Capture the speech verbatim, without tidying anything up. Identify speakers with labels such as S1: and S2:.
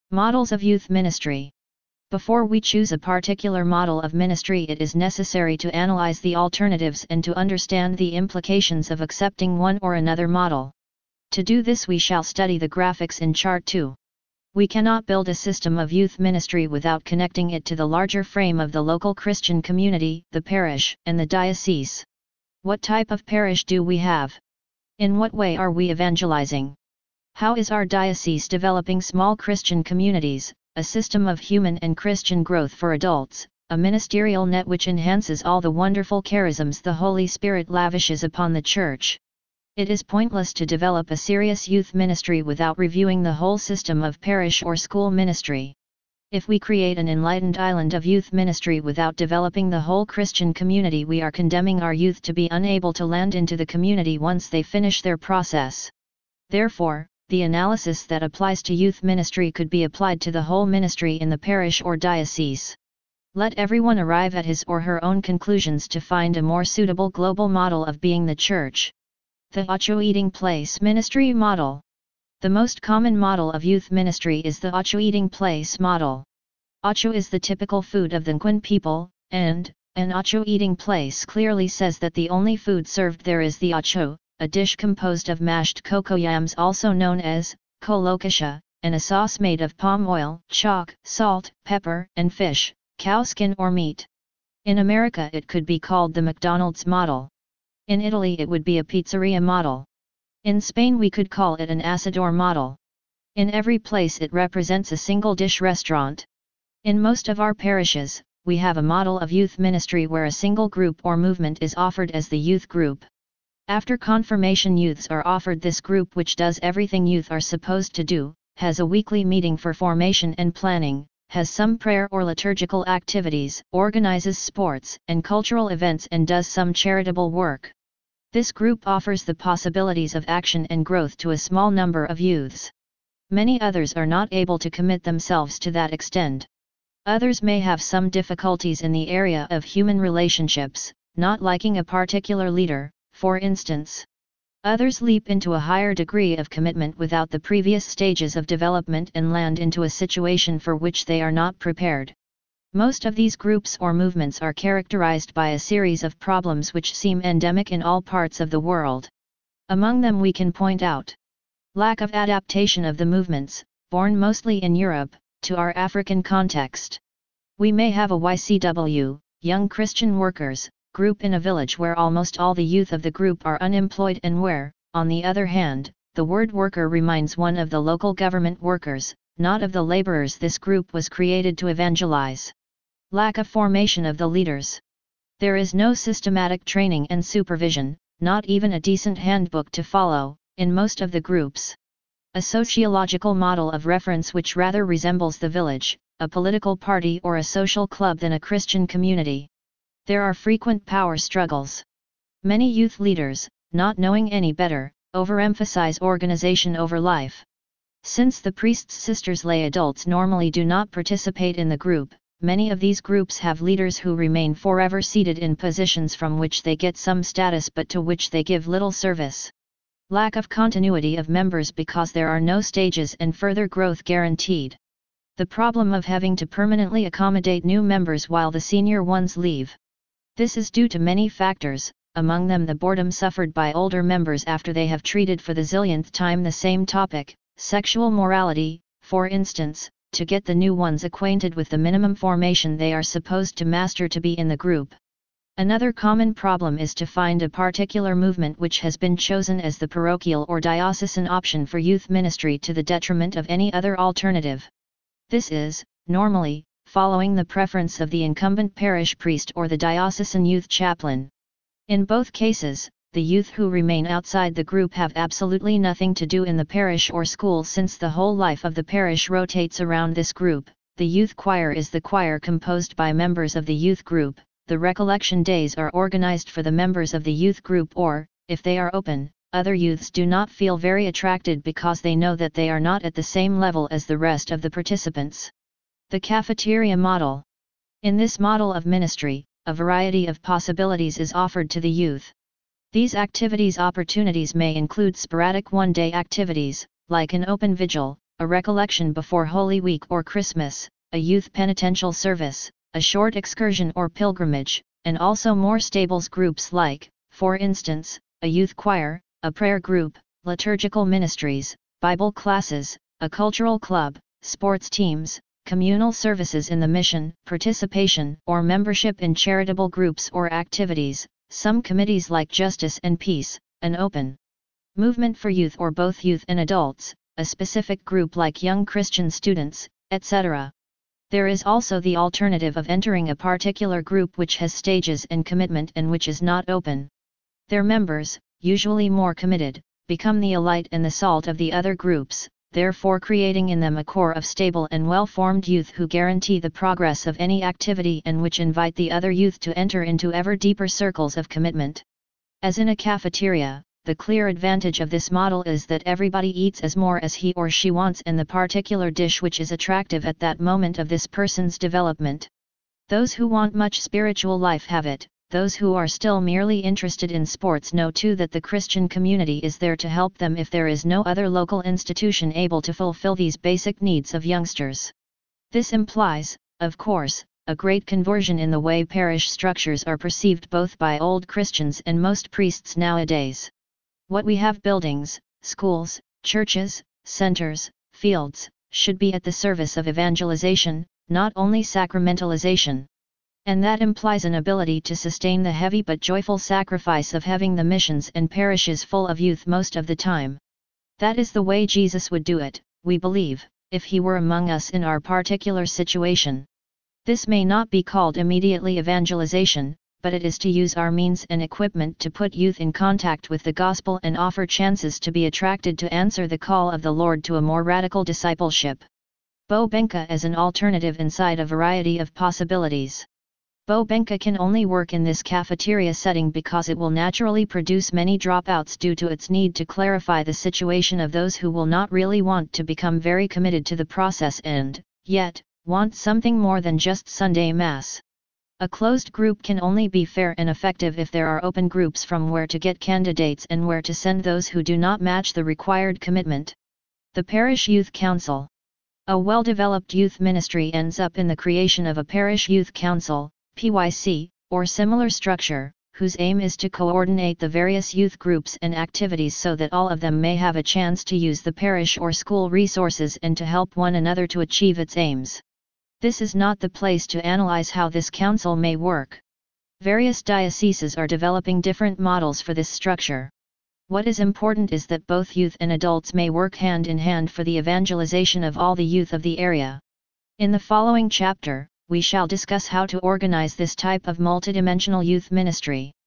S1: Models of youth ministry. Before we choose a particular model of ministry, it is necessary to analyze the alternatives and to understand the implications of accepting one or another model. To do this, we shall study the graphics in Chart two. We cannot build a system of youth ministry without connecting it to the larger frame of the local Christian community, the parish, and the diocese. What type of parish do we have? In what way are we evangelizing? How is our diocese developing small Christian communities, a system of human and Christian growth for adults, a ministerial net which enhances all the wonderful charisms the Holy Spirit lavishes upon the Church? It is pointless to develop a serious youth ministry without reviewing the whole system of parish or school ministry. If we create an enlightened island of youth ministry without developing the whole Christian community, we are condemning our youth to be unable to land into the community once they finish their process. Therefore, the analysis that applies to youth ministry could be applied to the whole ministry in the parish or diocese. Let everyone arrive at his or her own conclusions to find a more suitable global model of being the Church. The Ocho Eating Place Ministry Model. The most common model of youth ministry is the Ocho Eating Place model. Ocho is the typical food of the Nguni people, and an Ocho Eating Place clearly says that the only food served there is the Ocho, a dish composed of mashed cocoyams also known as colocasia, and a sauce made of palm oil, chalk, salt, pepper, and fish, cow skin or meat. In America it could be called the McDonald's model. In Italy it would be a pizzeria model. In Spain we could call it an asador model. In every place it represents a single dish restaurant. In most of our parishes, we have a model of youth ministry where a single group or movement is offered as the youth group. After confirmation, youths are offered this group which does everything youth are supposed to do, has a weekly meeting for formation and planning, has some prayer or liturgical activities, organizes sports and cultural events and does some charitable work. This group offers the possibilities of action and growth to a small number of youths. Many others are not able to commit themselves to that extent. Others may have some difficulties in the area of human relationships, not liking a particular leader, for instance. Others leap into a higher degree of commitment without the previous stages of development and land into a situation for which they are not prepared. Most of these groups or movements are characterized by a series of problems which seem endemic in all parts of the world. Among them we can point out lack of adaptation of the movements, born mostly in Europe, to our African context. We may have a Y C W, Young Christian Workers, group in a village where almost all the youth of the group are unemployed and where, on the other hand, the word worker reminds one of the local government workers, not of the laborers this group was created to evangelize. Lack of formation of the leaders. There is no systematic training and supervision, not even a decent handbook to follow, in most of the groups. A sociological model of reference which rather resembles the village, a political party or a social club than a Christian community. There are frequent power struggles. Many youth leaders, not knowing any better, overemphasize organization over life. Since the priests, sisters, lay adults normally do not participate in the group, many of these groups have leaders who remain forever seated in positions from which they get some status but to which they give little service. Lack of continuity of members because there are no stages and further growth guaranteed. The problem of having to permanently accommodate new members while the senior ones leave. This is due to many factors, among them the boredom suffered by older members after they have treated for the zillionth time the same topic, sexual morality, for instance, to get the new ones acquainted with the minimum formation they are supposed to master to be in the group. Another common problem is to find a particular movement which has been chosen as the parochial or diocesan option for youth ministry to the detriment of any other alternative. This is, normally, following the preference of the incumbent parish priest or the diocesan youth chaplain. In both cases, the youth who remain outside the group have absolutely nothing to do in the parish or school since the whole life of the parish rotates around this group. The youth choir is the choir composed by members of the youth group. The recollection days are organized for the members of the youth group or, if they are open, other youths do not feel very attracted because they know that they are not at the same level as the rest of the participants. The cafeteria model. In this model of ministry, a variety of possibilities is offered to the youth. These activities opportunities may include sporadic one-day activities, like an open vigil, a recollection before Holy Week or Christmas, a youth penitential service, a short excursion or pilgrimage, and also more stable groups like, for instance, a youth choir, a prayer group, liturgical ministries, Bible classes, a cultural club, sports teams, communal services in the mission, participation or membership in charitable groups or activities, some committees like Justice and Peace, an open movement for youth or both youth and adults, a specific group like young Christian students, et cetera. There is also the alternative of entering a particular group which has stages and commitment and which is not open. Their members, usually more committed, become the elite and the salt of the other groups, therefore creating in them a core of stable and well-formed youth who guarantee the progress of any activity and which invite the other youth to enter into ever deeper circles of commitment. As in a cafeteria, the clear advantage of this model is that everybody eats as more as he or she wants and the particular dish which is attractive at that moment of this person's development. Those who want much spiritual life have it. Those who are still merely interested in sports know too that the Christian community is there to help them if there is no other local institution able to fulfill these basic needs of youngsters. This implies, of course, a great conversion in the way parish structures are perceived both by old Christians and most priests nowadays. What we have buildings, schools, churches, centers, fields, should be at the service of evangelization, not only sacramentalization. And that implies an ability to sustain the heavy but joyful sacrifice of having the missions and parishes full of youth most of the time. That is the way Jesus would do it, we believe, if he were among us in our particular situation. This may not be called immediately evangelization, but it is to use our means and equipment to put youth in contact with the gospel and offer chances to be attracted to answer the call of the Lord to a more radical discipleship. Bobenka as an alternative inside a variety of possibilities. Bobenka can only work in this cafeteria setting because it will naturally produce many dropouts due to its need to clarify the situation of those who will not really want to become very committed to the process and, yet, want something more than just Sunday Mass. A closed group can only be fair and effective if there are open groups from where to get candidates and where to send those who do not match the required commitment. The Parish Youth Council. A well-developed youth ministry ends up in the creation of a Parish Youth Council, P Y C, or similar structure, whose aim is to coordinate the various youth groups and activities so that all of them may have a chance to use the parish or school resources and to help one another to achieve its aims. This is not the place to analyze how this council may work. Various dioceses are developing different models for this structure. What is important is that both youth and adults may work hand in hand for the evangelization of all the youth of the area. In the following chapter, we shall discuss how to organize this type of multidimensional youth ministry.